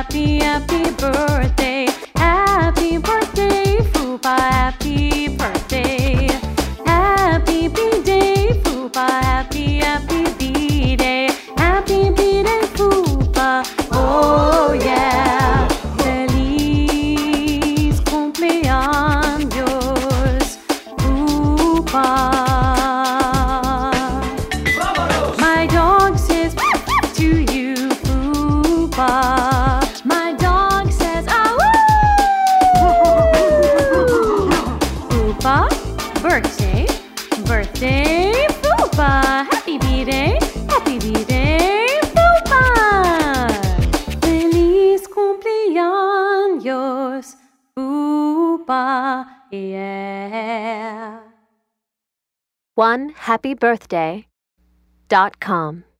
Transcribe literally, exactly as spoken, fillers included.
happy, happy birthday. Happy birthday, Fupa, happy birthday. Happy B-Day, Fupa, happy, happy B-Day. Happy B-Day, Fupa, oh yeah. Feliz cumpleaños, Fupa. My dog says to you, Fupa. My dog says, ah, woo! Fupa, birthday, birthday, Fupa. Happy B-Day, happy B-Day, Fupa. Feliz cumpleaños, Fupa, yeah. one happy birthday dot com